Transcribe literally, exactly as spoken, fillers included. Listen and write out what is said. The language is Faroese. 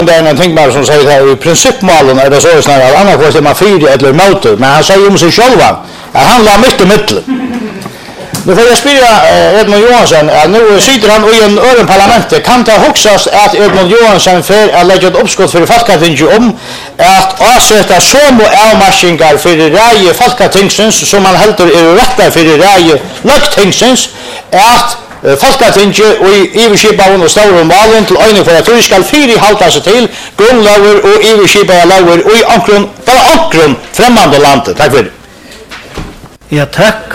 Det är en tänkbar som säger att i principmålen är det så snarare att annars får det man fyra eller motor, men han säger om sig själva att han la mitt i mitten. Nu får jag spela Edmund Johansson, att nu sitter han i en ören parlamentet. Kan det hoxas att Edmund Johansson för att lägga ett uppskott för Folketinget om att avsätta som avmarskingar för räje Folketingsens som man heldur är rätta för räje Lögtingsens att Folketinget och iverskipaven och stora valen till öjning för att vi ska fyra halta sig till grundlagar och iverskipade lagar och i ankron, bara ankron främmande landet. Tack för det. Ja, tack.